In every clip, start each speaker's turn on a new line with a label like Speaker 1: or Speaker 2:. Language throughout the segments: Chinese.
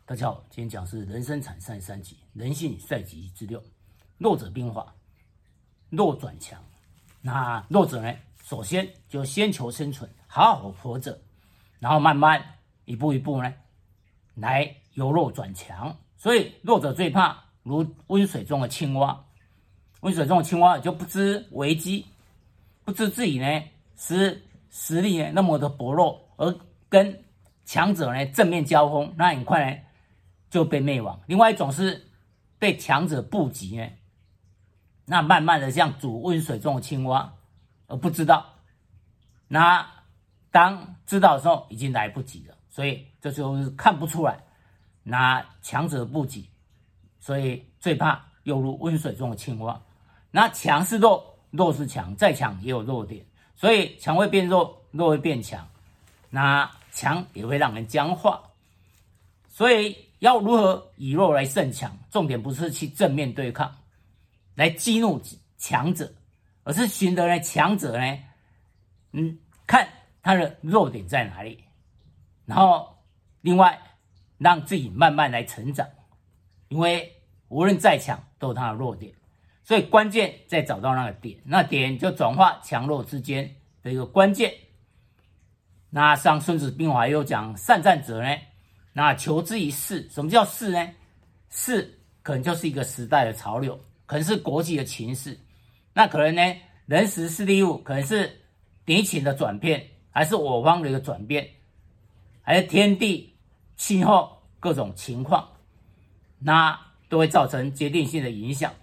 Speaker 1: 大家好，今天讲是人生产33集，人性赛局之6，弱者兵法，弱转强。那弱者呢，首先就先求生存，好好活着，然后慢慢一步一步呢，来由弱转强。所以弱者最怕如温水中的青蛙，温水中的青蛙就不知危机，不知自己呢实力呢那么的薄弱，而跟强者呢正面交锋，那很快呢就被灭亡。另外一种是被强者布局呢，那慢慢的像煮温水中的青蛙，而不知道。那当知道的时候已经来不及了，所以这就是看不出来那强者布局，所以最怕犹如温水中的青蛙。那强是弱，弱是强，再强也有弱点，所以强会变弱，弱会变强，那强也会让人僵化。所以要如何以弱来胜强，重点不是去正面对抗来激怒强者，而是寻得呢强者呢看他的弱点在哪里，然后另外让自己慢慢来成长。因为无论再强都有他的弱点，所以关键在找到那个点，那点就转化强弱之间的一个关键。那像孙子兵法又讲善战者呢，那求之于势。什么叫势呢？势可能就是一个时代的潮流，可能是国际的情势，那可能呢人时势利物，可能是敌情的转变，还是我方的一个转变，还是天地气候各种情况，那都会造成决定性的影响。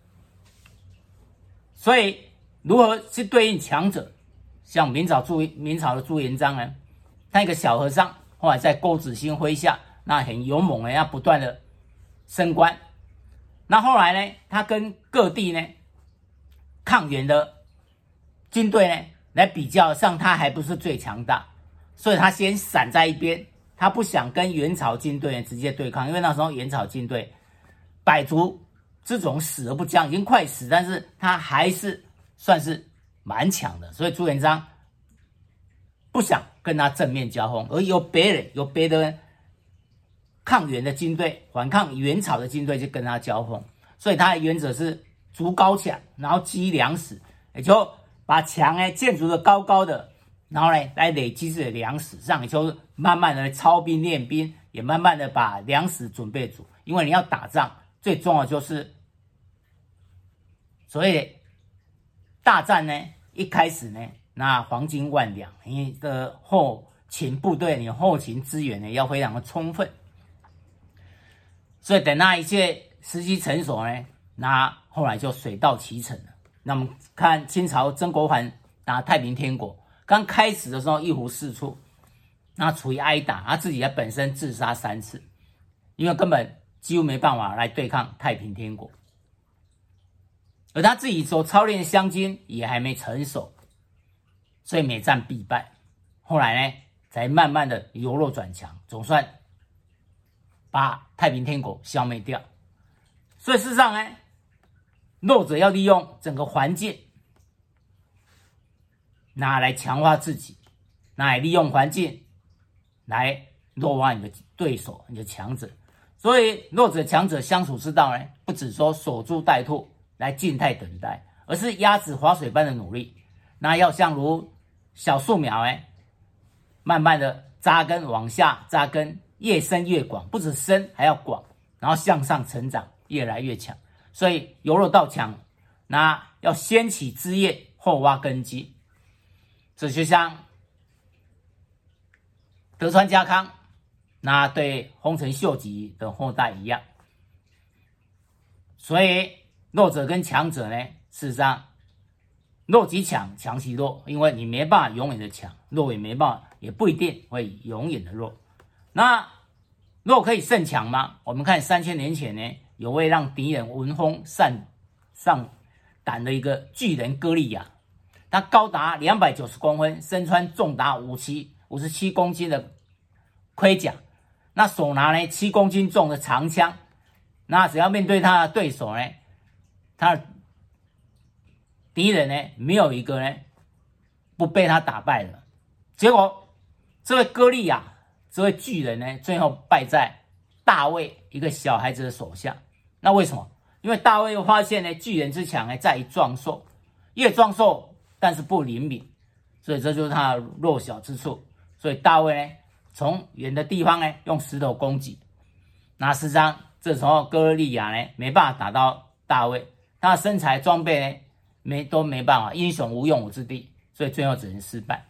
Speaker 1: 所以如何去对应强者，像明朝的朱元璋呢，他一个小和尚，后来在郭子兴麾下，那很勇猛的要不断的升官。那后来呢，他跟各地呢抗元的军队呢来比较上，他还不是最强大，所以他先闪在一边，他不想跟元朝军队直接对抗，因为那时候元朝军队百足之种死而不僵，已经快死，但是他还是算是蛮强的，所以朱元璋不想跟他正面交锋，而有别的抗元的军队，反抗元朝的军队就跟他交锋。所以他的原则是筑高墙，然后积粮食，也就把墙呢建筑的高高的，然后呢来累积自己的粮食，这样也就慢慢的操兵练兵，也慢慢的把粮食准备足。因为你要打仗，最重要就是所以大战呢一开始呢，那黄金万两，你的后勤部队，你后勤资源呢要非常的充分。所以等那一切时机成熟呢，那后来就水到渠成了。那我们看清朝曾国藩打太平天国，刚开始的时候一无是处，那处于挨打，他自己本身自杀3次，因为根本几乎没办法来对抗太平天国，而他自己所操练的湘军也还没成熟，所以每战必败。后来呢，才慢慢的由弱转强，总算把太平天国消灭掉。所以事实上呢，弱者要利用整个环境，拿来强化自己，拿来利用环境来弱化你的对手，你的强者。所以弱者强者相处之道呢，不只说守株待兔来静态等待，而是鸭子划水般的努力。那要像如小树苗慢慢的扎根，往下扎根，越深越广，不止深还要广，然后向上成长，越来越强。所以由弱到强，那要先起枝叶，后挖根基。这就像德川家康那对丰臣秀吉的后代一样。所以弱者跟强者呢，事实上弱即强，强即弱，因为你没办法永远的强，弱也没办法，也不一定会永远的弱。那弱可以胜强吗？我们看3000年前呢，有位让敌人闻风丧胆的一个巨人歌利亚，他高达290公分，身穿重达57公斤的盔甲，那手拿呢7公斤重的长枪，那只要面对他的对手呢，他的敌人呢没有一个呢不被他打败的。结果这位歌利亚，这位巨人呢，最后败在大卫一个小孩子的手下。那为什么？因为大卫又发现呢，巨人之强呢在于壮硕，越壮硕但是不灵敏，所以这就是他的弱小之处。所以大卫呢，从远的地方呢用石头攻击。那事实上，这时候哥利亚呢没办法打到大卫，他的身材装备呢都没办法，英雄无用武之地，所以最后只能失败。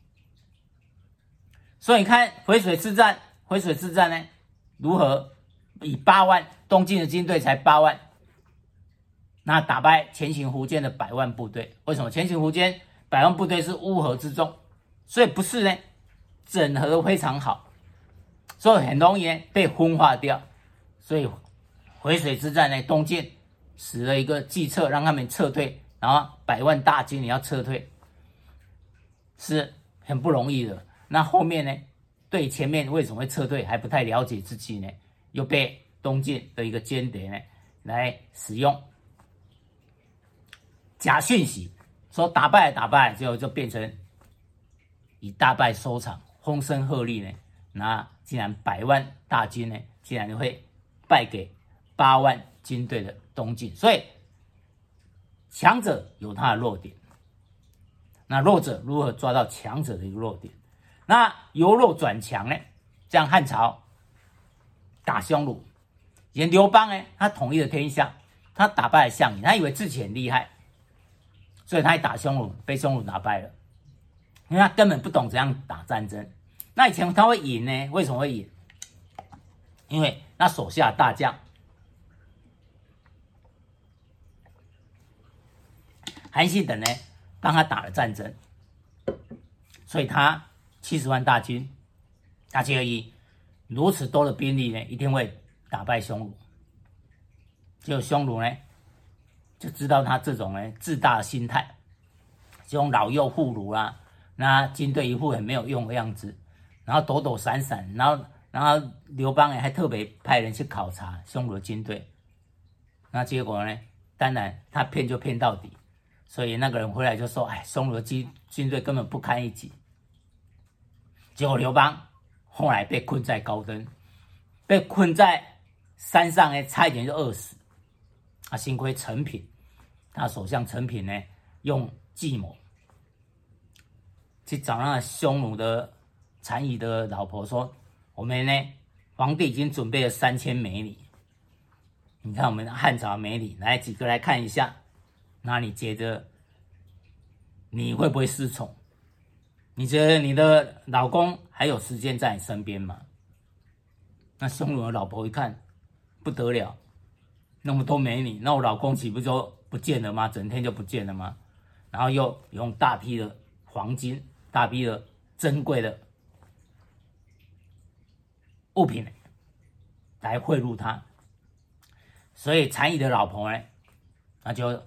Speaker 1: 所以你看回水之战呢，如何以8万东晋的军队才8万，那打败前行苻坚的100万部队。为什么前行苻坚100万部队是乌合之众？所以不是呢，整合的非常好，所以很容易呢被分化掉。所以回水之战呢，东晋使了一个计策，让他们撤退，然后100万大军也要撤退，是很不容易的。那后面呢，对前面为什么会撤退还不太了解之际呢，又被东晋的一个间谍呢来使用假讯息，说打败最后就变成以大败收场，风声鹤唳呢，那竟然100万大军呢，竟然会败给8万军队的东晋。所以强者有他的弱点，那弱者如何抓到强者的一个弱点？那由弱转强呢？像汉朝打匈奴，以前刘邦呢，他统一了天下，他打败了项羽，他以为自己很厉害，所以他一打匈奴，被匈奴打败了，因为他根本不懂怎样打战争。那以前他会赢呢？为什么会赢？因为那手下大将韩信等呢，帮他打了战争，所以他70万大军，大7而已，如此多的兵力呢，一定会打败匈奴。结果匈奴呢，就知道他这种呢自大的心态，这种老幼妇孺啦，那军队一副很没有用的样子，然后躲躲闪闪，然后刘邦还特别派人去考察匈奴的军队，那结果呢，当然他骗就骗到底，所以那个人回来就说：“哎，匈奴的军队根本不堪一击。”结果刘邦后来被困在高登，被困在山上呢，差一点就饿死。幸亏陈平，他首相陈平呢，用计谋去找那匈奴的单于的老婆说：“我们呢，皇帝已经准备了3000美女，你看我们汉朝美女，来几个来看一下，那你觉得你会不会失宠？你觉得你的老公还有时间在你身边吗？”那匈奴的老婆一看，不得了，那么多美女，那我老公岂不就不见了吗？整天就不见了吗？然后又用大批的黄金、大批的珍贵的物品来贿赂他，所以单于的老婆呢，那就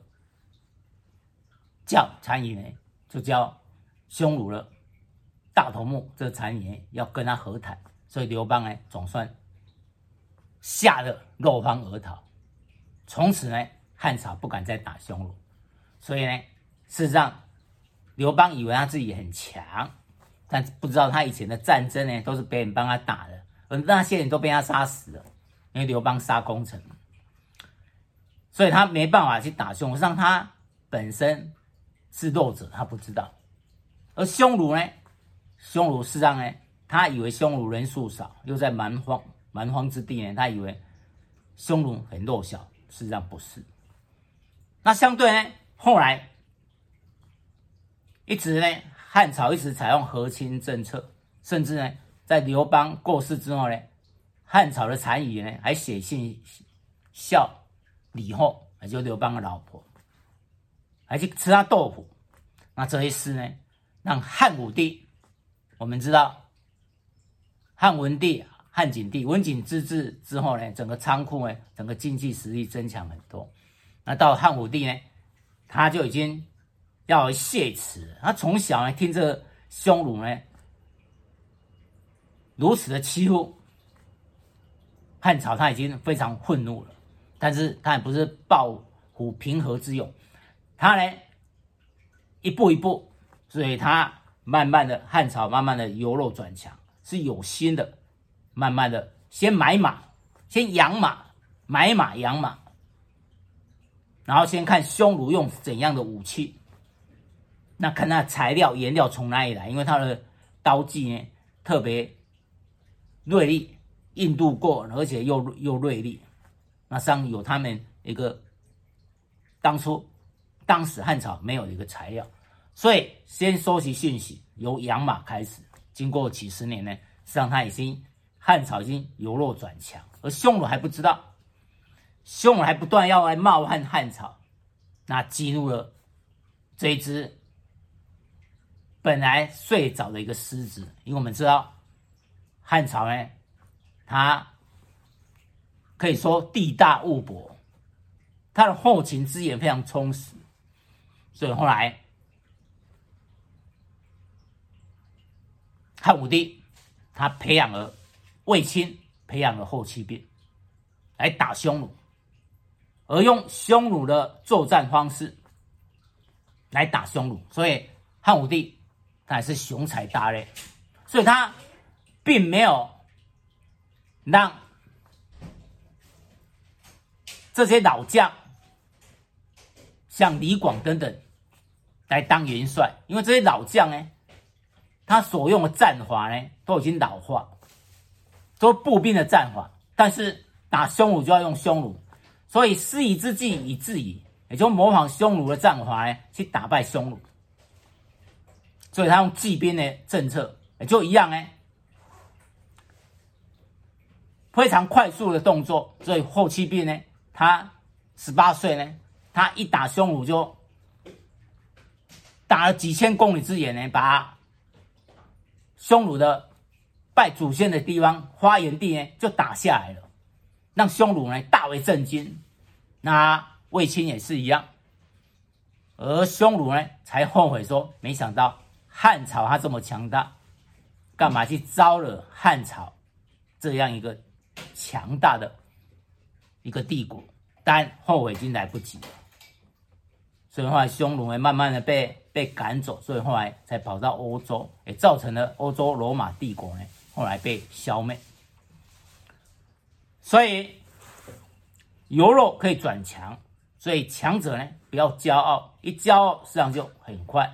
Speaker 1: 叫单于呢，就叫匈奴的大头目这单于要跟他和谈，所以刘邦呢总算吓得落荒而逃。从此呢，汉朝不敢再打匈奴。所以呢，事实上刘邦以为他自己很强，但不知道他以前的战争呢都是别人帮他打的，而那些人都被他杀死了，因为刘邦杀功臣，所以他没办法去打匈奴。让他本身是弱者，他不知道。而匈奴呢，匈奴事实上呢，他以为匈奴人数少，又在蛮荒之地呢，他以为匈奴很弱小，事实上不是。那相对呢，后来一直呢，汉朝一直采用和亲政策，甚至呢，在刘邦过世之后呢，汉朝的单于呢还写信孝李后，也就是刘邦的老婆，还去吃他豆腐。那这一事呢，让汉武帝，我们知道汉文帝、汉景帝文景之治之后呢，整个仓库呢，整个经济实力增强很多。那到汉武帝呢，他就已经要谢辞。他从小呢听这匈奴呢如此的欺负汉朝，他已经非常愤怒了。但是他也不是抱虎平和之勇，他呢一步一步，所以他慢慢的汉朝慢慢的由弱转强，是有心的，慢慢的先买马， 先养马，买马养马，然后先看匈奴用怎样的武器，那看他的材料颜料从哪里来，因为他的刀技呢特别锐利，硬度够，而且又锐利。那上有他们一个当时汉朝没有的一个材料，所以先收集讯息，由养马开始。经过几十年呢，实际上汉朝已经由弱转强，而匈奴还不知道，匈奴还不断要来冒犯汉朝，那激怒了这一只本来睡着的一个狮子。因为我们知道汉朝呢，它可以说地大物博，它的后勤资源非常充实，所以后来汉武帝他培养了卫青，培养了后期兵来打匈奴，而用匈奴的作战方式来打匈奴，所以汉武帝他还是雄才大略，所以他并没有让这些老将像李广等等来当元帅，因为这些老将呢，他所用的战法呢都已经老化，都是步兵的战法，但是打匈奴就要用匈奴，所以师夷之计以制夷，也就模仿匈奴的战法呢去打败匈奴，所以他用骑兵的政策也就一样呢，非常快速的动作，所以后期兵呢，他18岁呢，他一打匈奴就打了几千公里之远呢，把匈奴的拜祖先的地方花园地呢就打下来了，让匈奴呢大为震惊。那卫青也是一样，而匈奴呢才后悔说，没想到汉朝他这么强大，干嘛去招惹汉朝这样一个强大的一个帝国？但后悔已经来不及了，所以后来匈奴慢慢的被赶走，所以后来才跑到欧洲，也造成了欧洲罗马帝国呢后来被消灭。所以由弱可以转强，所以强者呢不要骄傲，一骄傲实际上就很快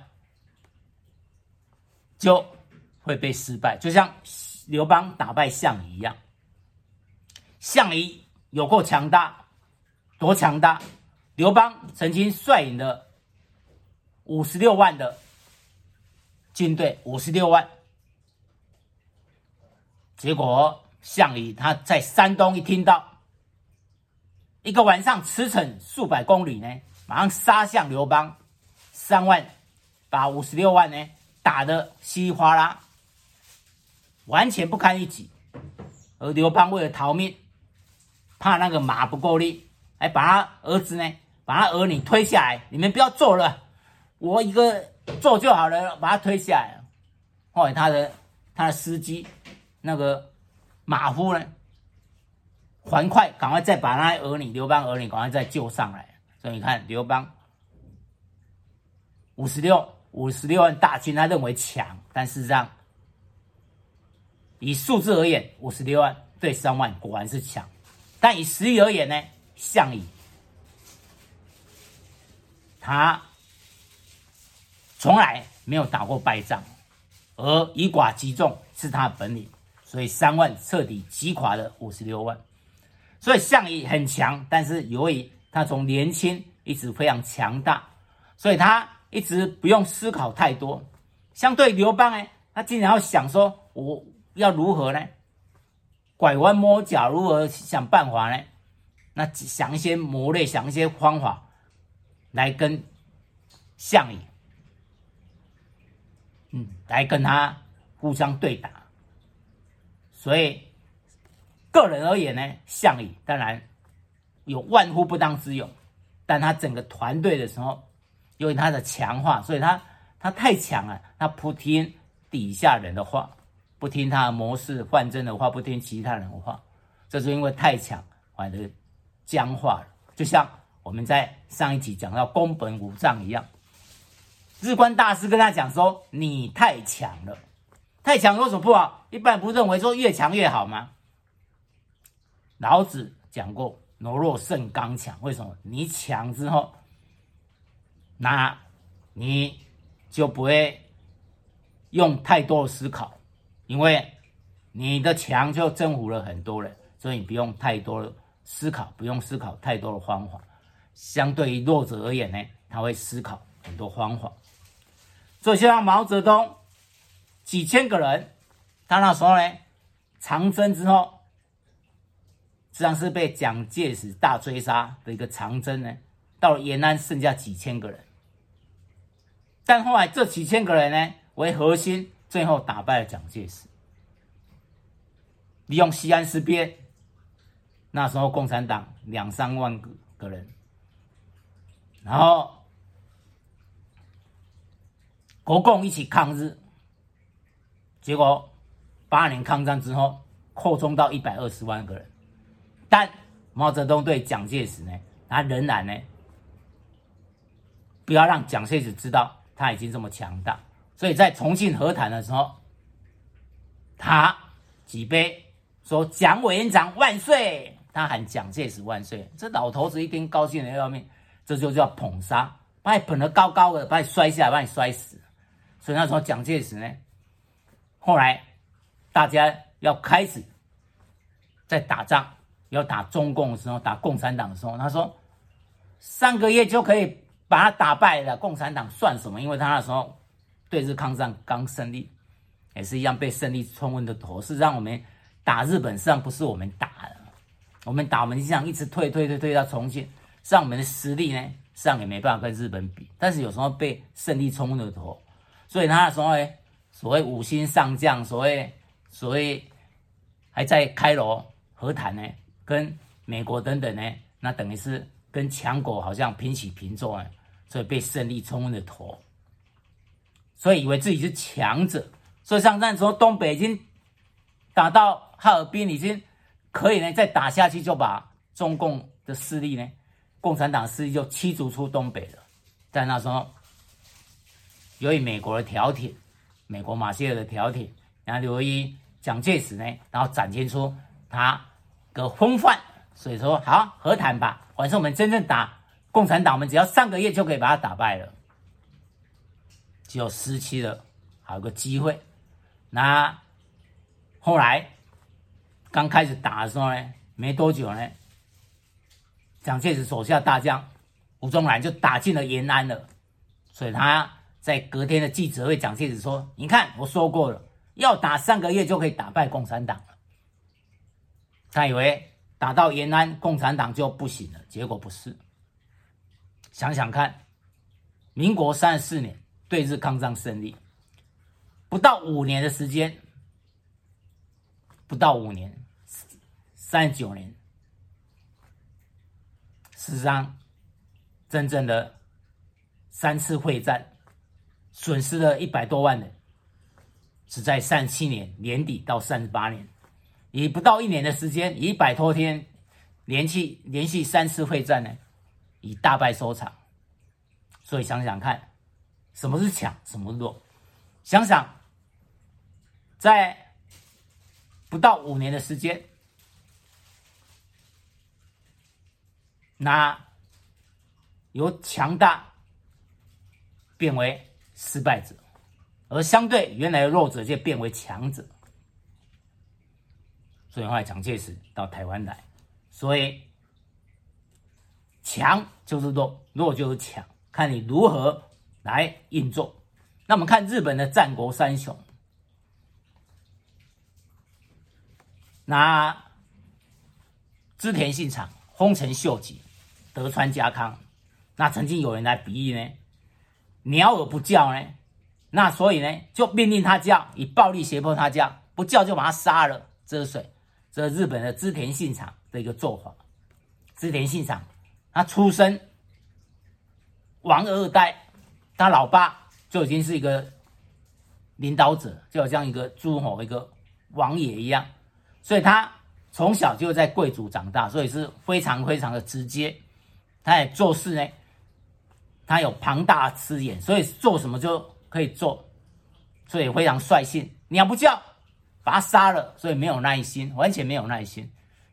Speaker 1: 就会被失败，就像刘邦打败项羽一样。项羽有够强大，多强大！刘邦曾经率领了56万的军队，56万。结果项羽他在山东一听到，一个晚上驰骋数百公里呢，马上杀向刘邦，3万把56万呢打得稀里哗啦，完全不堪一击。而刘邦为了逃命，怕那个马不够力，还把他儿子呢，把他儿女推下来，你们不要做了，我一个做就好了，把他推下来。后来他的司机那个马夫呢，还快，赶快再把那儿女刘邦儿女赶快再救上来。所以你看刘邦56万大军，他认为强，但事实上以数字而言，56万对3万果然是强，但以实力而言呢，项羽他从来没有打过败仗，而以寡击众是他的本领，所以3万彻底击垮了56万。所以项羽很强，但是由于他从年轻一直非常强大，所以他一直不用思考太多。相对刘邦呢，他经常要想说，我要如何呢？拐弯抹角，如何想办法呢？那想一些谋略，想一些方法来跟项羽，来跟他互相对打。所以个人而言呢，项羽当然有万夫不当之勇，但他整个团队的时候，由于他的强化，所以他太强了，他不听底下人的话，不听他的谋士范增的话，不听其他人的话，这是因为太强，反而僵化了。就像我们在上一集讲到宫本武藏一样，日观大师跟他讲说，你太强了，太强有什么不好？一般人不认为说越强越好吗？ 老子讲过，柔弱胜刚强。为什么？你强之后，那你就不会用太多的思考，因为你的强就征服了很多人，所以你不用太多的思考，不用思考太多的方法。相对于弱者而言呢，他会思考很多方法。所以就像毛泽东几千个人，他那时候呢，长征之后，实际上是被蒋介石大追杀的一个长征呢，到了延安剩下几千个人，但后来这几千个人呢为核心，最后打败了蒋介石，利用西安事变，那时候共产党2-3万个人，然后国共一起抗日，结果8年抗战之后扩充到120万个人，但毛泽东对蒋介石呢，他仍然呢，不要让蒋介石知道他已经这么强大，所以在重庆和谈的时候，他举杯说蒋委员长万岁，他喊蒋介石万岁，这老头子一听高兴的要命，这就叫捧杀，把你捧得高高的，把你摔下来，把你摔死。所以那时候蒋介石呢，后来大家要开始在打仗，要打中共的时候，打共产党的时候，他说3个月就可以把他打败了，共产党算什么？因为他那时候对日抗战刚胜利，也是一样被胜利冲昏的头。事实上，我们打日本，实际上不是我们打的，我们这样一直退到重庆，实际上我们的实力呢，实际上也没办法跟日本比，但是有时候被胜利冲昏了头，所以他那时候呢，所谓5星上将，所谓还在开罗和谈呢，跟美国等等呢，那等于是跟强国好像平起平坐呢，所以被胜利冲昏了头，所以以为自己是强者，所以像那时候东北已经打到哈尔滨，已经可以呢再打下去，就把中共的势力呢，共产党势力就驱逐出东北了。但那时候由于美国的调停，美国马歇尔的调停，然后由于蒋介石呢，然后展现出他的风范，所以说好和谈吧，反正我们真正打共产党，我们只要3个月就可以把他打败了，就失去了好个机会。那后来刚开始打的时候呢，没多久呢，蒋介石手下大将吴宗南就打进了延安了，所以他在隔天的记者会，蒋介石说：“你看，我说过了，要打3个月就可以打败共产党了。”他以为打到延安，共产党就不行了，结果不是。想想看，民国34年对日抗战胜利，不到5年的时间，不到5年，39年，事实上，真正的3次会战，损失了100多万人，只在37年年底到38年，以不到1年的时间，以100多天，连续3次会战呢，以大败收场。所以想想看，什么是强，什么是弱？想想，在不到5年的时间，那由强大变为失败者，而相对原来的弱者就变为强者。所以后来蒋介石到台湾来，所以强就是弱，弱就是强，看你如何来运作。那我们看日本的战国三雄，那织田信长、丰臣秀吉、德川家康，那曾经有人来比喻呢，鸟儿不叫呢，那所以呢就命令他叫，以暴力胁迫他叫，不叫就把他杀了。这是谁？这是日本的织田信长的一个做法。织田信长他出身王二代，他老爸就已经是一个领导者，就好像一个诸侯、一个王爷一样，所以他从小就在贵族长大，所以是非常的直接。他也做事呢，他有庞大的资源，所以做什么就可以做，所以非常率性。鸟不叫，把他杀了，所以没有耐心，完全没有耐心。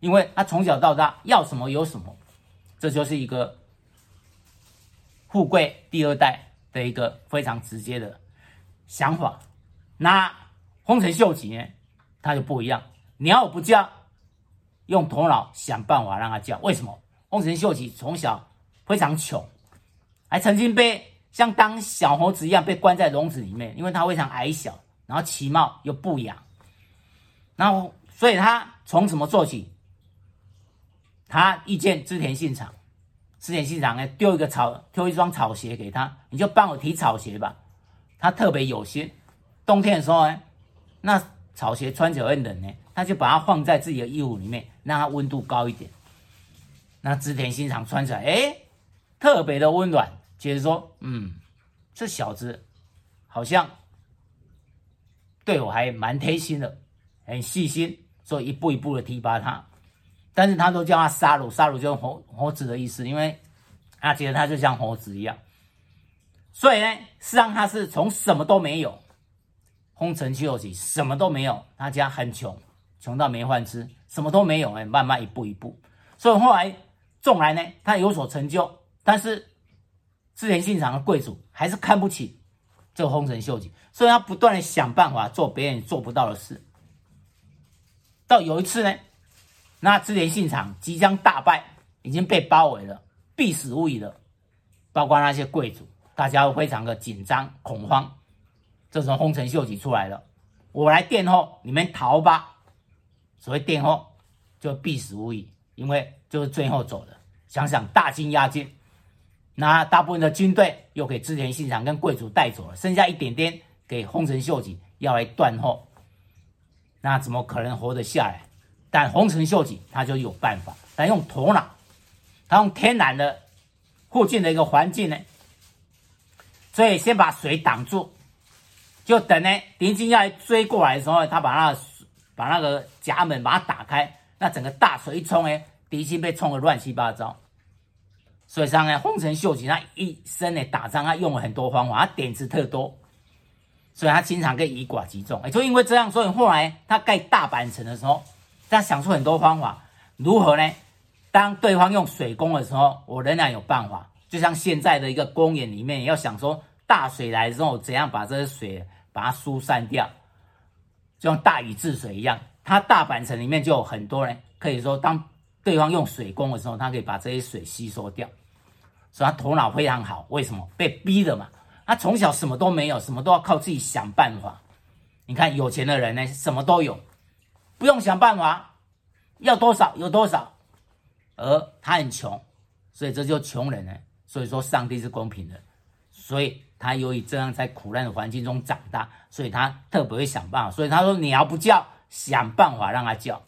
Speaker 1: 因为他从小到大要什么有什么，这就是一个富贵第二代的一个非常直接的想法。那丰臣秀吉呢，他就不一样，鸟不叫，用头脑想办法让他叫。为什么？丰臣秀吉从小非常穷，还曾经被像当小猴子一样被关在笼子里面，因为他非常矮小，然后其貌又不扬，然后所以他从什么做起？他遇见织田信长，织田信长呢丢一双草鞋给他，你就帮我提草鞋吧。他特别有心，冬天的时候呢，那草鞋穿起来会冷呢，他就把它放在自己的衣服里面，让它温度高一点。那织田信长穿起来，特别的温暖。接着说，这小子好像对我还蛮贴心的，很细心，所以一步一步的提拔他。但是他都叫他杀戮，杀戮就是猴子的意思，因为他觉得他就像猴子一样。所以呢，事实上他是从什么都没有，丰臣秀吉什么都没有，他家很穷，穷到没饭吃，什么都没有，慢慢一步一步。所以后来纵然呢，他有所成就，但是织田信长的贵族还是看不起这个丰臣秀吉，所以他不断的想办法做别人做不到的事。到有一次呢，那织田信长即将大败，已经被包围了，必死无疑了，包括那些贵族，大家都非常的紧张恐慌。这时候丰臣秀吉出来了，我来殿后，你们逃吧。所谓殿后就必死无疑，因为就是最后走了。想想大军压境，那大部分的军队又给织田信长跟贵族带走了，剩下一点点给丰臣秀吉要来断后，那怎么可能活得下来？但丰臣秀吉他就有办法，他用头脑，他用天然的附近的一个环境呢，所以先把水挡住，就等呢敌军要来追过来的时候，他把那个闸门把它打开，那整个大水一冲呢，敌军被冲得乱七八糟。所以上呢，丰臣秀吉他一生呢打仗，他用了很多方法，他点子特多，所以他经常可以以寡击众。就因为这样，所以后来他盖大阪城的时候，他想出很多方法，如何呢？当对方用水攻的时候，我仍然有办法。就像现在的一个公园里面，要想说大水来的时候，怎样把这些水把它疏散掉，就像大禹治水一样。他大阪城里面就有很多人，可以说当对方用水攻的时候，他可以把这些水吸收掉。所以他头脑非常好，为什么？被逼的嘛。他从小什么都没有，什么都要靠自己想办法。你看有钱的人呢，什么都有，不用想办法，要多少有多少。而他很穷，所以这就穷人呢。所以说上帝是公平的，所以他由于这样在苦难的环境中长大，所以他特别会想办法。所以他说鸟不叫，想办法让他叫。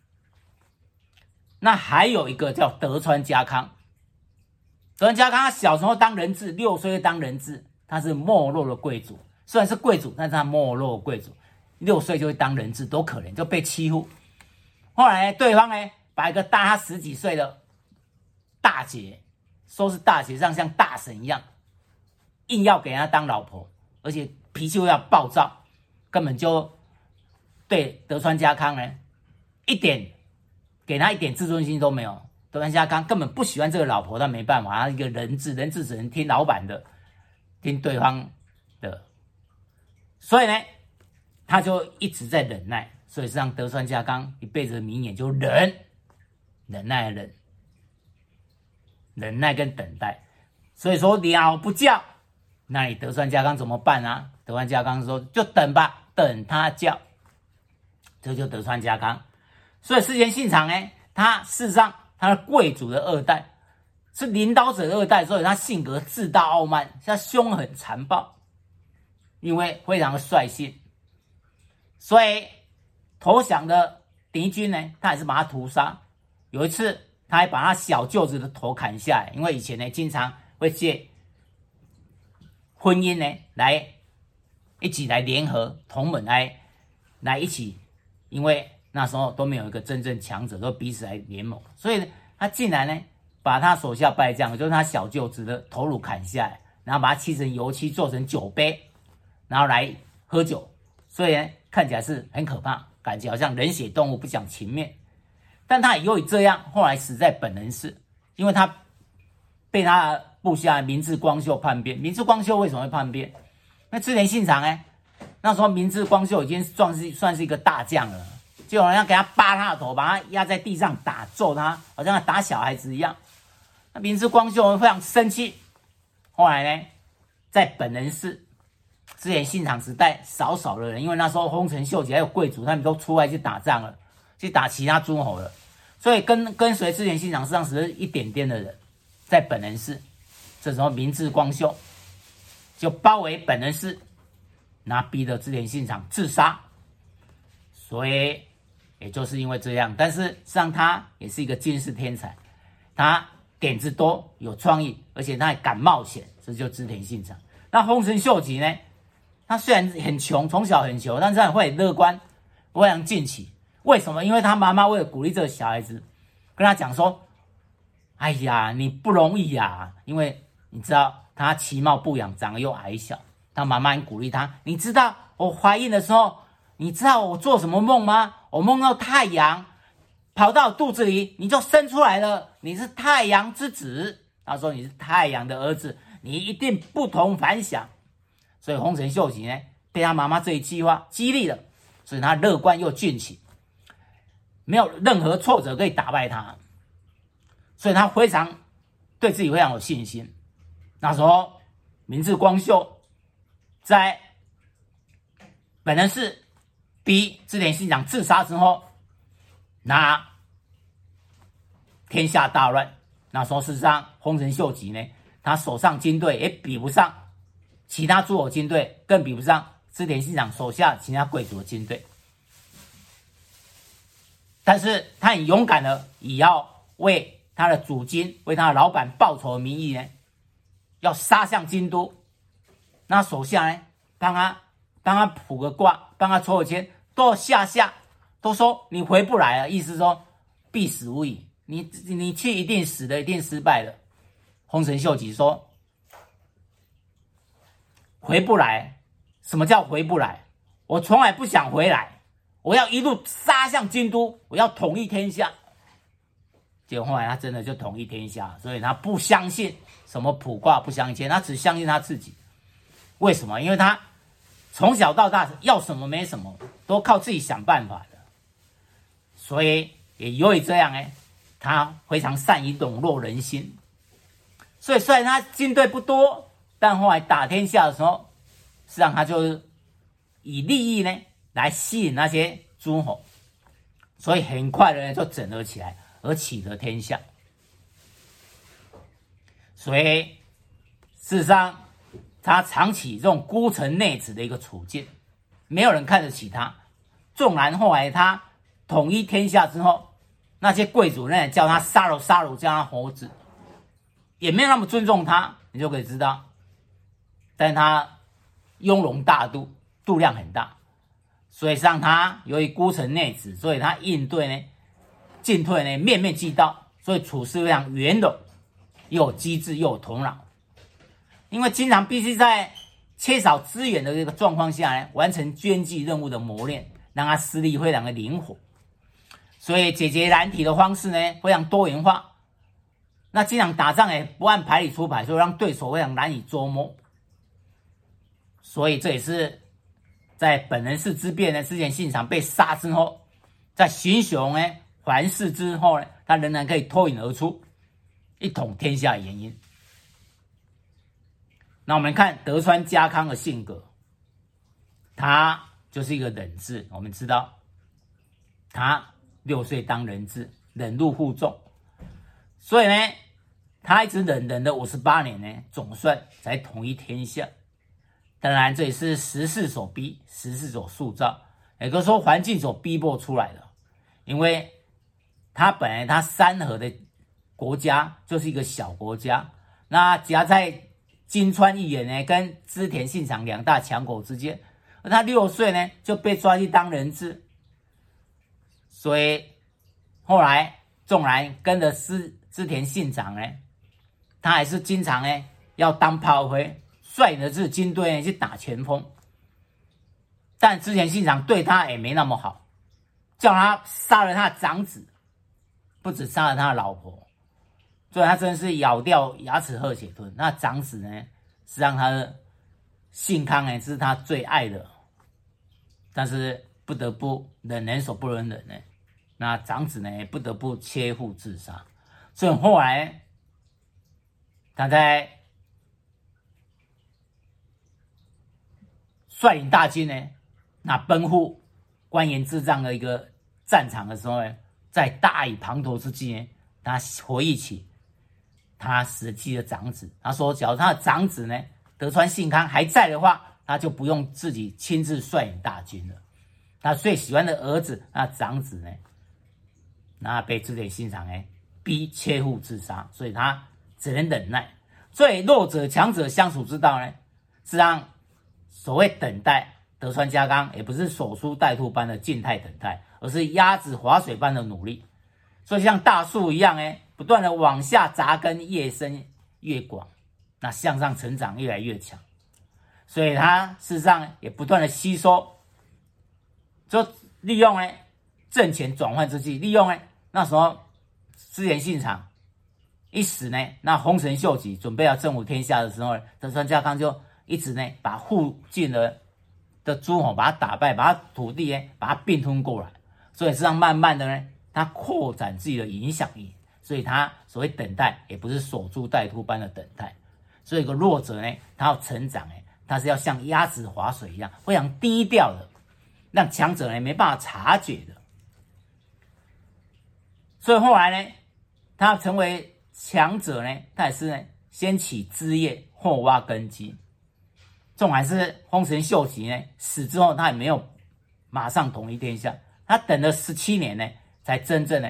Speaker 1: 那还有一个叫德川家康。德川家康他小时候当人质，6岁当人质，他是没落的贵族，虽然是贵族，但是他没落的贵族，6岁就会当人质，多可怜，就被欺负。后来对方呢，把一个大他10几岁的大姐，说是大姐上像大神一样，硬要给他当老婆，而且脾气又要暴躁，根本就对德川家康呢，给他一点自尊心都没有。德川家康根本不喜欢这个老婆，但没办法，他一个人质只能听老板的，听对方的，所以呢，他就一直在忍耐。所以让德川家康一辈子的名言就忍耐的忍，忍耐跟等待。所以说鸟不叫，那你德川家康怎么办啊？德川家康说就等吧，等他叫。这就德川家康。所以织田信长呢，他事实上他是贵族的2代，是领导者的2代，所以他性格自大傲慢，他凶狠残暴，因为非常的率性，所以投降的敌军呢，他还是把他屠杀。有一次他还把他小舅子的头砍下来，因为以前呢经常会借婚姻呢来一起来联合同盟来一起，因为那时候都没有一个真正强者，都彼此来联盟，所以他竟然呢把他手下败将，就是他小舅子的头颅砍下来，然后把它漆成油漆，做成酒杯，然后来喝酒，所以呢看起来是很可怕，感觉好像人血动物，不讲情面。 但他也由于这样，后来死在本能寺，因为他被他的部下明智光秀叛变。明智光秀为什么会叛变？那织田信长那时候明智光秀已经算是一个大将了，就有人要给他扒他的头，把他压在地上打揍他，好像打小孩子一样。那明智光秀非常生气，后来呢，在本能寺，织田信长时代少的人，因为那时候丰臣秀吉还有贵族，他们都出来去打仗了，去打其他诸侯了，所以跟随织田信长上时一点点的人，在本能寺，这时候明智光秀就包围本能寺，那逼得织田信长自杀。所以也就是因为这样，但是实际上他也是一个惊世天才，他点子多，有创意，而且他还敢冒险，这就织田信长。那丰臣秀吉呢？他虽然很穷，从小很穷，但是他会很乐观，非常进取。为什么？因为他妈妈为了鼓励这个小孩子，跟他讲说：“哎呀，你不容易呀！因为你知道他其貌不扬，长得又矮小。他妈妈很鼓励他。你知道我怀孕的时候，你知道我做什么梦吗？我梦到太阳跑到我肚子里，你就生出来了。你是太阳之子。他说你是太阳的儿子，你一定不同凡响。”所以丰臣秀吉呢，被他妈妈这一句话激励了，所以他乐观又俊气，没有任何挫折可以打败他，所以他对自己非常有信心。那时候明智光秀在本能寺逼织田信长自杀之后，那天下大乱。那时候事实上丰臣秀吉呢，他手上军队也比不上其他诸侯军队，更比不上织田信长手下其他贵族的军队，但是他很勇敢的，以要为他的主君、为他的老板报仇的名义呢，要杀向京都。那手下呢，帮他卜个卦，帮他抽个签，都都说你回不来了，意思说必死无疑，你去一定死的，一定失败的。丰臣秀吉说：“回不来，什么叫回不来？我从来不想回来，我要一路杀向京都，我要统一天下。”结果后来他真的就统一天下，所以他不相信什么卜卦，不相信，他只相信他自己。为什么？因为他从小到大要什么没什么，都靠自己想办法的。所以也由于这样他非常善于笼络人心。所以虽然他军队不多，但后来打天下的时候，实际上他就是以利益来吸引那些诸侯，所以很快的就整合起来，而取得天下。所以事实上他长期这种孤城内子的一个处境，没有人看得起他。纵然后来他统一天下之后，那些贵族叫他杀戮，叫他猴子，也没有那么尊重他，你就可以知道。但是他雍容大度，度量很大，所以让他由于孤城内子，所以他应对进退面面俱到，所以处事非常圆融，又有机智又有头脑。因为经常必须在缺少资源的这个状况下完成捐济任务的磨练，让他思虑非常的灵活，所以解决难题的方式非常多元化。那经常打仗不按牌理出牌，所以让对手非常难以捉摸。所以这也是在本能寺之变织田信长被杀之后，在群雄环视之后他仍然可以脱颖而出，一统天下的原因。那我们看德川家康的性格，他就是一个忍字。我们知道他6岁当人质，忍辱负重，所以他一直忍了58年总算才统一天下。当然这也是时势所逼，时势所塑造，也就是说环境所逼迫出来的。因为他本来他三河的国家就是一个小国家，那夹在金川一眼跟织田信长2大强国之间，而他6岁就被抓去当人质，所以后来纵然跟着织田信长他还是经常要当炮灰，率领的是军队去打前锋，但织田信长对他也没那么好，叫他杀了他的长子， 不止杀了他的老婆，所以他真的是咬掉牙齿喝血吞。那长子呢，实际上他的信康呢是他最爱的，但是不得不忍人所不能忍呢，那长子呢不得不切腹自杀。所以后来他在率领大军呢，那奔赴关原之战的一个战场的时候呢，在大雨滂沱之际呢，他回忆起他死去的长子，他说，假如他的长子呢德川信康还在的话，他就不用自己亲自率领大军了。他最喜欢的儿子，那长子呢，那被织田信长呢逼切腹自杀，所以他只能忍耐。所以弱者强者相处之道呢，是让所谓等待，德川家康也不是守株待兔般的静态等待，而是鸭子划水般的努力。所以像大树一样不断的往下扎根，越深越广，那向上成长越来越强。所以他事实上也不断的吸收，就利用政权转换之际，利用那时候织田信长一死呢，那丰臣秀吉准备要征服天下的时候，德川家康就一直把附近的诸侯把他打败，把他土地把他并吞过来，所以实际上慢慢的他扩展自己的影响力。所以他所谓等待，也不是守株待兔般的等待。所以一个弱者他要成长他是要像鸭子划水一样，非常低调的，让强者没办法察觉的。所以后来他成为强者他也是先起枝叶，后挖根基。纵然是丰臣秀吉死之后，他也没有马上统一天下，他等了17年才真正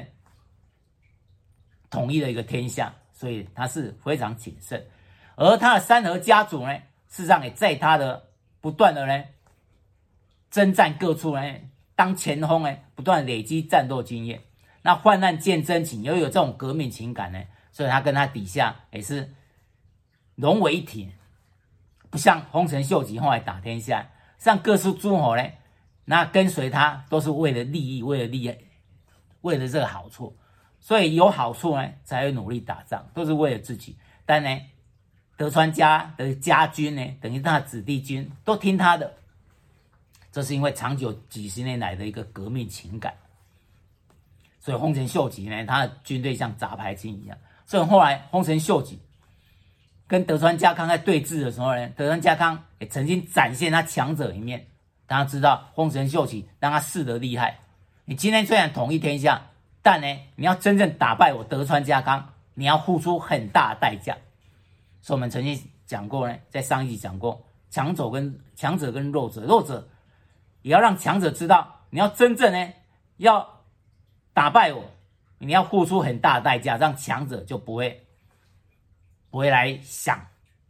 Speaker 1: 统一了一个天下，所以他是非常谨慎。而他的三河家族事实上也在他的不断的征战各处当前锋不断累积战斗经验。那患难见真情，又有这种革命情感所以他跟他底下也是融为一体。不像丰臣秀吉后来打天下，像各处诸侯那跟随他都是为了利益，为了这个好处，所以有好处才会努力打仗，都是为了自己。但德川家的家军等于他的子弟军都听他的，这是因为长久几十年来的一个革命情感。所以丰臣秀吉他的军队像杂牌军一样。所以后来丰臣秀吉跟德川家康在对峙的时候德川家康也曾经展现他强者一面。大家知道丰臣秀吉让他试得厉害，你今天虽然统一天下，但你要真正打败我德川家康，你要付出很大的代价。所以我们曾经讲过在上一集讲过，强者跟弱者也要让强者知道，你要真正要打败我，你要付出很大的代价，让强者就不会来想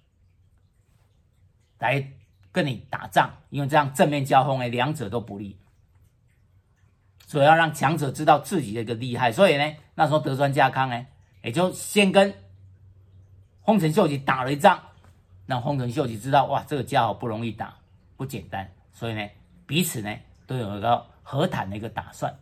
Speaker 1: 来跟你打仗，因为这样正面交锋两者都不利。所以要让强者知道自己的一个厉害。所以那时候德川家康也就先跟丰臣秀吉打了一仗，让丰臣秀吉知道，哇，这个家伙不容易打，不简单。所以彼此都有一个和谈的一个打算。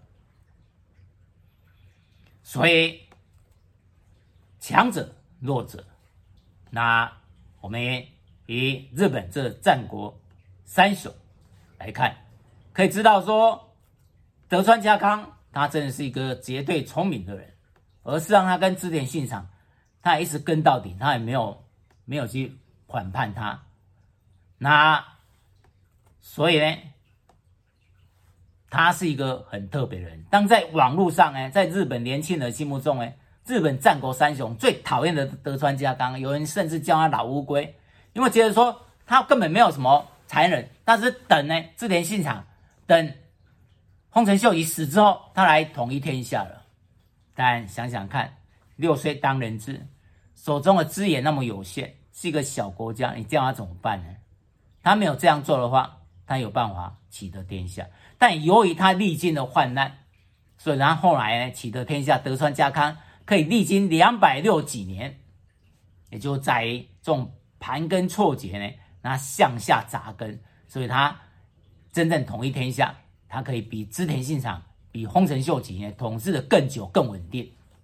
Speaker 1: 所以强者弱者，那我们以日本这战国三雄来看，可以知道说德川家康他真的是一个绝对聪明的人，而是让他跟织田信长他也一直跟到底，他也没有去反叛他。那所以他是一个很特别的人。当在网络上在日本年轻人心目中日本战国三雄最讨厌的德川家康，有人甚至叫他老乌龟，因为觉得说他根本没有什么残忍，但是等织田信长等丰臣秀吉死之后，他来统一天下了。但想想看，6岁当人质，手中的资源那么有限，是一个小国家，你叫他怎么办呢？他没有这样做的话，他有办法取得天下。但由于他历经了患难，所以他后来取得天下。德川家康可以历经260几年，也就在于这种盘根错节那向下扎根，所以他真正统一天下，他可以比织田信长、比丰臣秀吉统治的更久、更稳定。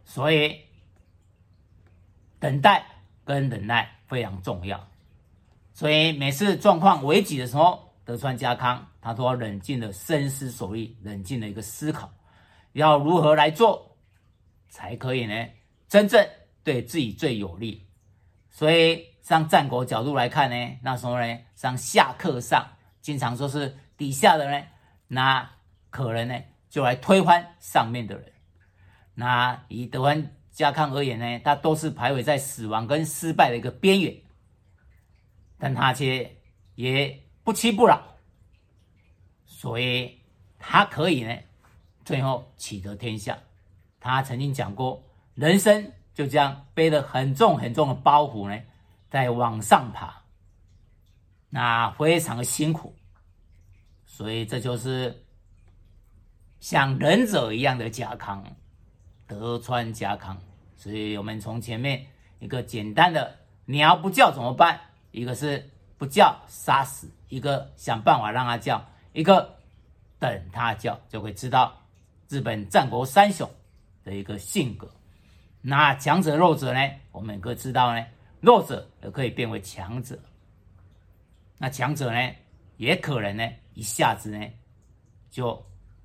Speaker 1: 所以等待跟忍耐非常重要。所以每次状况危急的时候，德川家康他都要冷静的深思熟虑，冷静的一个思考，要如何来做才可以呢真正对自己最有利。所以上战国角度来看呢，那时候呢上下克上，经常说是底下的呢，那可能呢就来推翻上面的人。那以德川家康而言呢，他都是排位在死亡跟失败的一个边缘，但他也不屈不挠，所以他可以呢最后取得天下。他曾经讲过，人生就这样背着很重很重的包袱呢在往上爬，那非常的辛苦。所以这就是像忍者一样的家康，德川家康。所以我们从前面一个简单的鸟不叫怎么办，一个是不叫杀死，一个想办法让它叫，一个等它叫，就会知道日本战国三雄的一个性格。那强者弱者呢，我们可以知道呢，弱者也可以变为强者，那强者呢也可能呢一下子呢就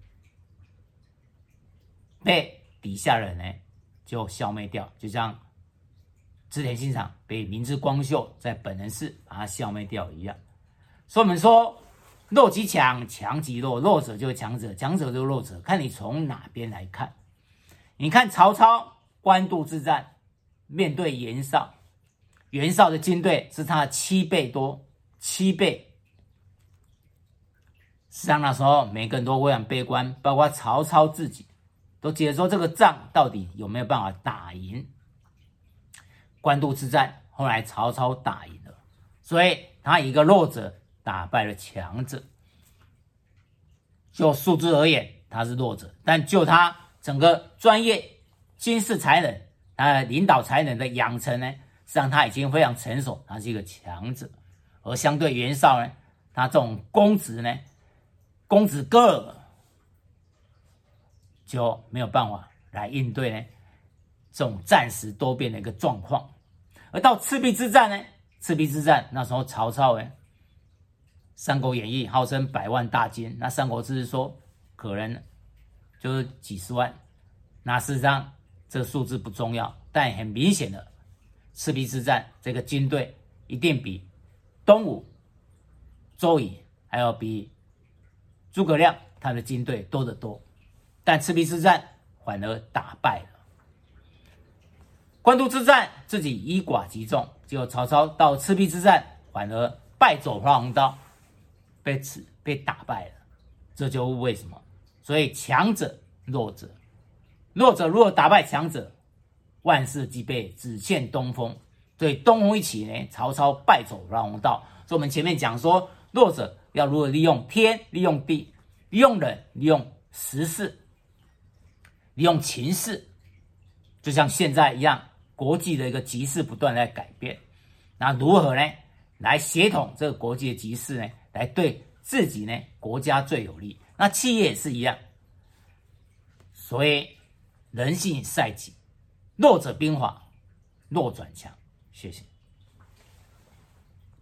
Speaker 1: 被底下人呢就消灭掉，就像织田信长被明智光秀在本能寺把他消灭掉一样。所以我们说弱即强，强即弱，弱者就是强者，强者就是弱者，看你从哪边来看。你看曹操官渡之战面对袁绍，袁绍的军队是他的7倍多，7倍。实际上那时候每个人都非常悲观，包括曹操自己都觉得说这个仗到底有没有办法打赢。官渡之战后来曹操打赢了，所以他以一个弱者打败了强者。就数字而言他是弱者，但就他整个专业军事才能领导才能的养成呢，实际上他已经非常成熟，他是一个强者。而相对袁绍呢，他这种公子哥儿就没有办法来应对呢这种战时多变的一个状况。而到赤壁之战呢，赤壁之战那时候曹操《三国演义》号称100万大军，那三国志说可能就是几十万，那事实上这个数字不重要，但很明显的赤壁之战这个军队一定比东吴、周瑜还有比诸葛亮他的军队多得多，但赤壁之战反而打败了。官渡之战自己以寡击众，结果曹操到赤壁之战反而败走华容道，被打败了。这就是为什么。所以强者弱者，弱者如果打败强者，万事俱备，只欠东风。所以东风一起呢，曹操败走华容道。所以我们前面讲说，弱者要如何利用天，利用地，利用人，利用时势，利用情势，就像现在一样，国际的一个局势不断在改变，那如何呢来协同这个国际的局势呢，来对自己呢国家最有利。那企业也是一样，所以人性赛己，弱者兵法，弱转强。谢谢。